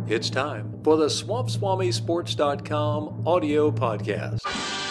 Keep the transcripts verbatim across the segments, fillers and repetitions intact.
It's time for the Swamp Swami Sports dot com audio podcast.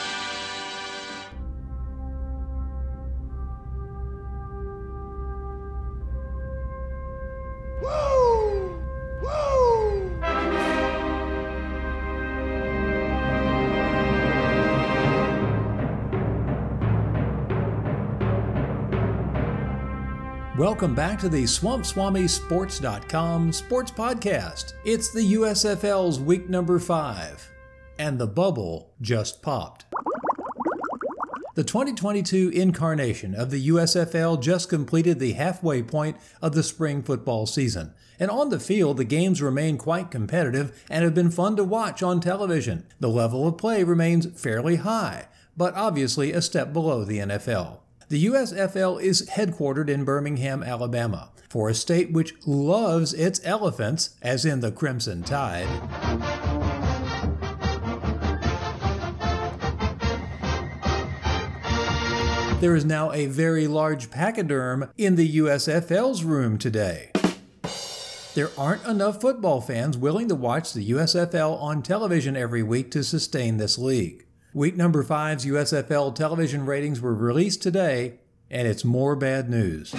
Welcome back to the Swamp Swami Sports dot com sports podcast. It's the U S F L's week number five, and the bubble just popped. The twenty twenty-two incarnation of the U S F L just completed the halfway point of the spring football season, and on the field the games remain quite competitive and have been fun to watch on television. The level of play remains fairly high, but obviously a step below the N F L. The U S F L is headquartered in Birmingham, Alabama, for a state which loves its elephants, as in the Crimson Tide. There is now a very large pachyderm in the U S F L's room today. There aren't enough football fans willing to watch the U S F L on television every week to sustain this league. Week number five's U S F L television ratings were released today, and it's more bad news.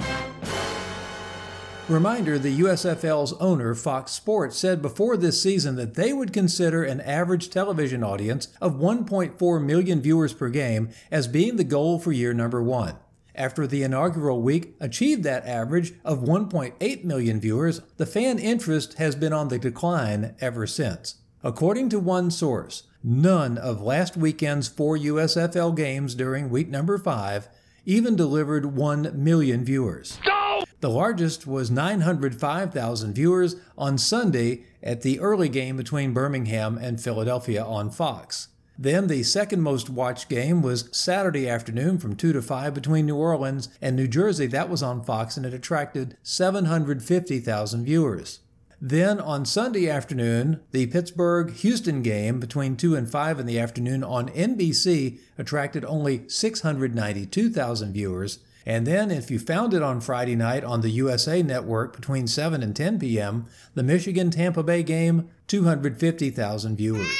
Reminder, the U S F L's owner, Fox Sports, said before this season that they would consider an average television audience of one point four million viewers per game as being the goal for year number one. After the inaugural week achieved that average of one point eight million viewers, the fan interest has been on the decline ever since. According to one source, none of last weekend's four U S F L games during week number five even delivered one million viewers. No! The largest was nine hundred five thousand viewers on Sunday at the early game between Birmingham and Philadelphia on Fox. Then the second most watched game was Saturday afternoon from two to five between New Orleans and New Jersey. That was on Fox, and it attracted seven hundred fifty thousand viewers. Then on Sunday afternoon, the Pittsburgh-Houston game between two and five in the afternoon on N B C attracted only six hundred ninety-two thousand viewers. And then if you found it on Friday night on the U S A Network between seven and ten p.m., the Michigan-Tampa Bay game, two hundred fifty thousand viewers.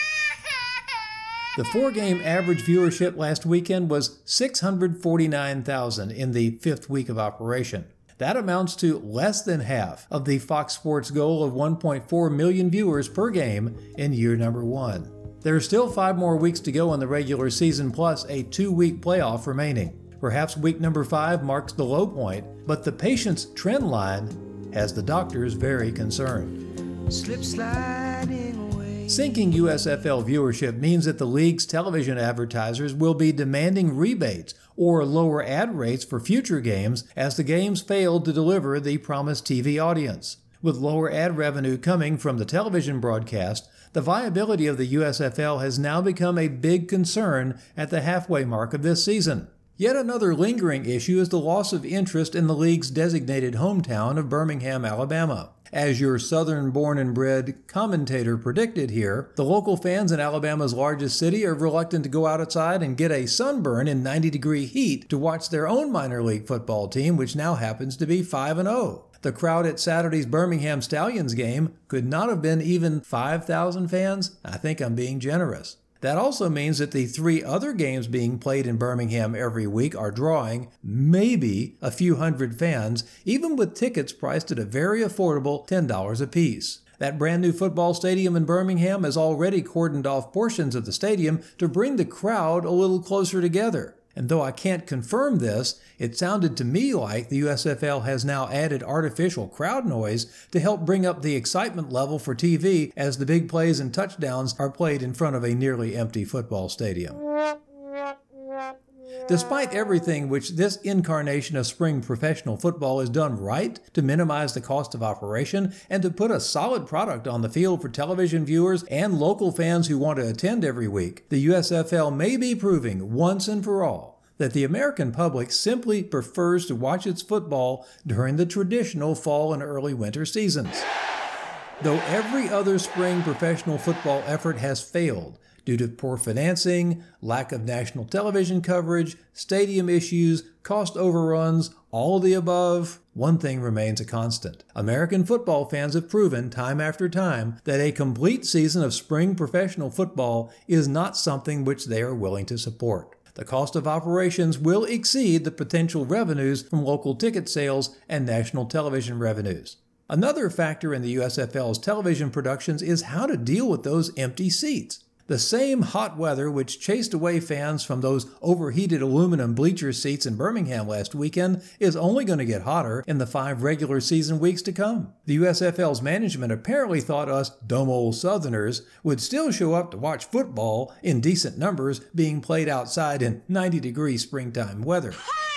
The four-game average viewership last weekend was six hundred forty-nine thousand in the fifth week of operation. That amounts to less than half of the Fox Sports goal of one point four million viewers per game in year number one. There are still five more weeks to go in the regular season, plus a two-week playoff remaining. Perhaps week number five marks the low point, but the patient's trend line has the doctors very concerned. Slip sliding away. Sinking U S F L viewership means that the league's television advertisers will be demanding rebates or lower ad rates for future games as the games failed to deliver the promised T V audience. With lower ad revenue coming from the television broadcast, the viability of the U S F L has now become a big concern at the halfway mark of this season. Yet another lingering issue is the loss of interest in the league's designated hometown of Birmingham, Alabama. As your Southern-born and bred commentator predicted here, the local fans in Alabama's largest city are reluctant to go outside and get a sunburn in ninety-degree heat to watch their own minor league football team, which now happens to be five and oh. The crowd at Saturday's Birmingham Stallions game could not have been even five thousand fans. I think I'm being generous. That also means that the three other games being played in Birmingham every week are drawing maybe a few hundred fans, even with tickets priced at a very affordable ten dollars apiece. That brand new football stadium in Birmingham has already cordoned off portions of the stadium to bring the crowd a little closer together. And though I can't confirm this, it sounded to me like the U S F L has now added artificial crowd noise to help bring up the excitement level for T V as the big plays and touchdowns are played in front of a nearly empty football stadium. Despite everything which this incarnation of spring professional football has done right to minimize the cost of operation and to put a solid product on the field for television viewers and local fans who want to attend every week, the U S F L may be proving once and for all that the American public simply prefers to watch its football during the traditional fall and early winter seasons. Though every other spring professional football effort has failed due to poor financing, lack of national television coverage, stadium issues, cost overruns, all the above. One thing remains a constant. American football fans have proven time after time that a complete season of spring professional football is not something which they are willing to support. The cost of operations will exceed the potential revenues from local ticket sales and national television revenues. Another factor in the U S F L's television productions is how to deal with those empty seats. The same hot weather which chased away fans from those overheated aluminum bleacher seats in Birmingham last weekend is only going to get hotter in the five regular season weeks to come. The U S F L's management apparently thought us dumb old Southerners would still show up to watch football in decent numbers being played outside in ninety degree springtime weather.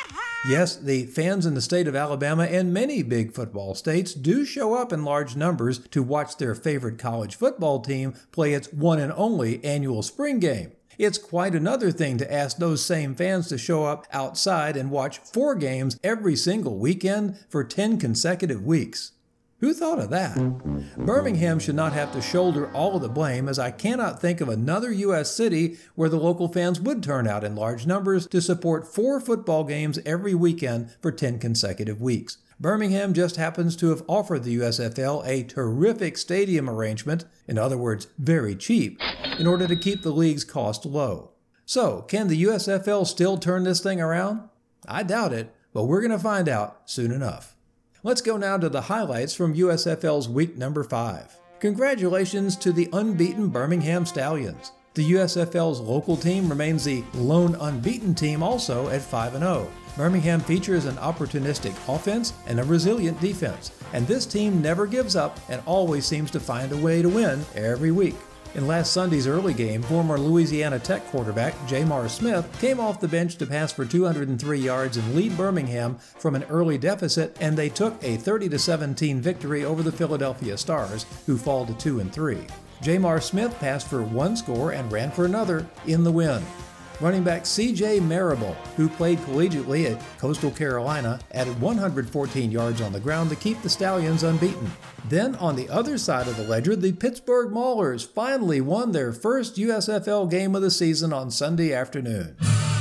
Yes, the fans in the state of Alabama and many big football states do show up in large numbers to watch their favorite college football team play its one and only annual spring game. It's quite another thing to ask those same fans to show up outside and watch four games every single weekend for ten consecutive weeks. Who thought of that? Birmingham should not have to shoulder all of the blame, as I cannot think of another U S city where the local fans would turn out in large numbers to support four football games every weekend for ten consecutive weeks. Birmingham just happens to have offered the U S F L a terrific stadium arrangement, in other words, very cheap, in order to keep the league's cost low. So, can the U S F L still turn this thing around? I doubt it, but we're going to find out soon enough. Let's go now to the highlights from U S F L's week number five. Congratulations to the unbeaten Birmingham Stallions. The U S F L's local team remains the lone unbeaten team also at five and oh. Birmingham features an opportunistic offense and a resilient defense, and this team never gives up and always seems to find a way to win every week. In last Sunday's early game, former Louisiana Tech quarterback J'Mar Smith came off the bench to pass for two hundred three yards and lead Birmingham from an early deficit, and they took a thirty to seventeen victory over the Philadelphia Stars, who fall to two and three. J'Mar Smith passed for one score and ran for another in the win. Running back C J Marable, who played collegiately at Coastal Carolina, added one hundred fourteen yards on the ground to keep the Stallions unbeaten. Then, on the other side of the ledger, the Pittsburgh Maulers finally won their first U S F L game of the season on Sunday afternoon.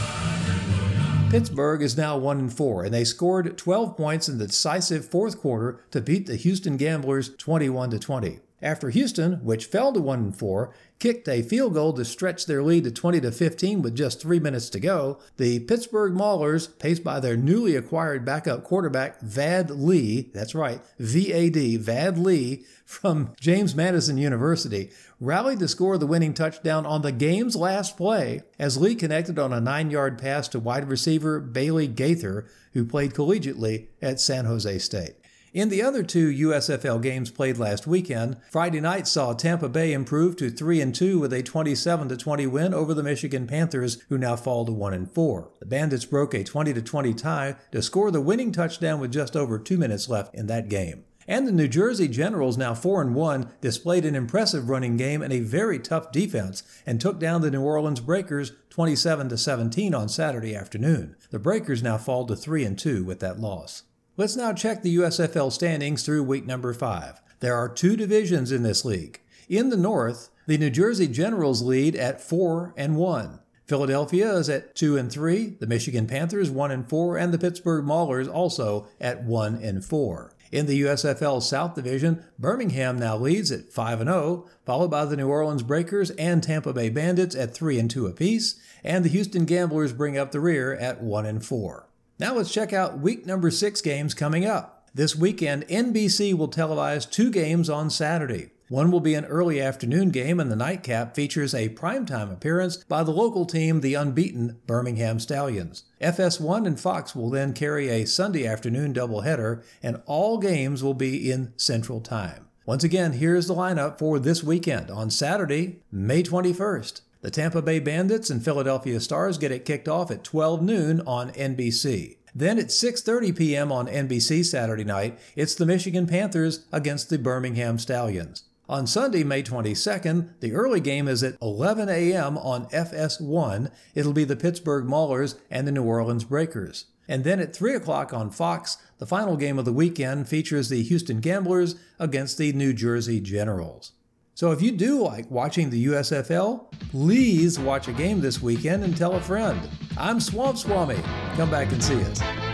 Pittsburgh is now one and four, and they scored twelve points in the decisive fourth quarter to beat the Houston Gamblers twenty-one to twenty. After Houston, which fell to one and four, kicked a field goal to stretch their lead to twenty to fifteen with just three minutes to go, the Pittsburgh Maulers, paced by their newly acquired backup quarterback Vad Lee, that's right, V A D, Vad Lee, from James Madison University, rallied to score the winning touchdown on the game's last play as Lee connected on a nine-yard pass to wide receiver Bailey Gaither, who played collegiately at San Jose State. In the other two U S F L games played last weekend, Friday night saw Tampa Bay improve to three and two with a twenty-seven to twenty win over the Michigan Panthers, who now fall to one and four. The Bandits broke a twenty to twenty tie to score the winning touchdown with just over two minutes left in that game. And the New Jersey Generals, now four and one, displayed an impressive running game and a very tough defense and took down the New Orleans Breakers twenty-seven to seventeen on Saturday afternoon. The Breakers now fall to three and two with that loss. Let's now check the U S F L standings through week number five. There are two divisions in this league. In the North, the New Jersey Generals lead at four and one. Philadelphia is at two and three, the Michigan Panthers one and four, and the Pittsburgh Maulers also at one and four. In the U S F L South Division, Birmingham now leads at five and oh, followed by the New Orleans Breakers and Tampa Bay Bandits at three and two apiece, and the Houston Gamblers bring up the rear at one and four. Now let's check out week number six games coming up. This weekend, N B C will televise two games on Saturday. One will be an early afternoon game, and the nightcap features a primetime appearance by the local team, the unbeaten Birmingham Stallions. F S one and Fox will then carry a Sunday afternoon doubleheader, and all games will be in Central Time. Once again, here's the lineup for this weekend. On Saturday, May twenty-first, the Tampa Bay Bandits and Philadelphia Stars get it kicked off at twelve noon on N B C. Then at six thirty p.m. on N B C Saturday night, it's the Michigan Panthers against the Birmingham Stallions. On Sunday, May twenty-second, the early game is at eleven a.m. on F S one. It'll be the Pittsburgh Maulers and the New Orleans Breakers. And then at three o'clock on Fox, the final game of the weekend features the Houston Gamblers against the New Jersey Generals. So if you do like watching the U S F L, please watch a game this weekend and tell a friend. I'm Swamp Swami. Come back and see us.